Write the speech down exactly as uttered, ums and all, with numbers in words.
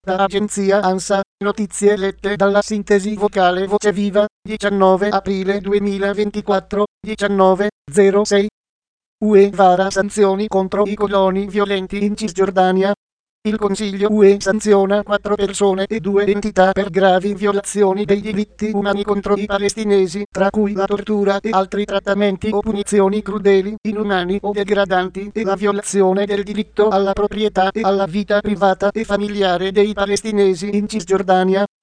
Da agenzia ANSA, notizie lette dalla sintesi vocale Voce Viva, diciannove aprile duemilaventiquattro, diciannove zero sei. U E vara sanzioni contro i coloni violenti in Cisgiordania. Il Consiglio U E sanziona quattro persone e due entità per gravi violazioni dei diritti umani contro i palestinesi, tra cui la tortura e altri trattamenti o punizioni crudeli, inumani o degradanti e la violazione del diritto alla proprietà e alla vita privata e familiare dei palestinesi in Cisgiordania.